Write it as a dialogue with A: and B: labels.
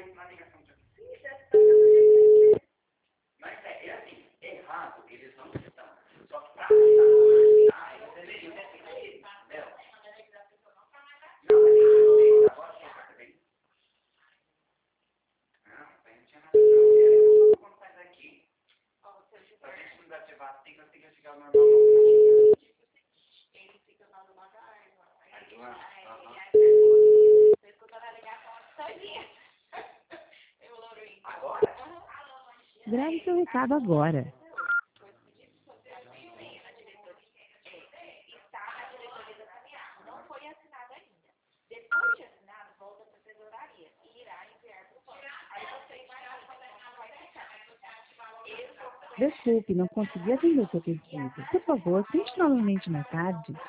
A: na ligação de aqui. Mas é assim, errado, eles não estão. Só que pra assinar, eles deveriam defender, entendeu? Não, mas eles agora que você vem. Não, a gente tinha nada não. Quando sai daqui, a gente não deve levar tem que ficar normal. Ele fica lá do lado da árvore. Você escutou a ligação todinha. Agora?
B: Grave seu recado agora. Desculpe, não consegui atender seu pedido. Por favor, tente novamente mais tarde.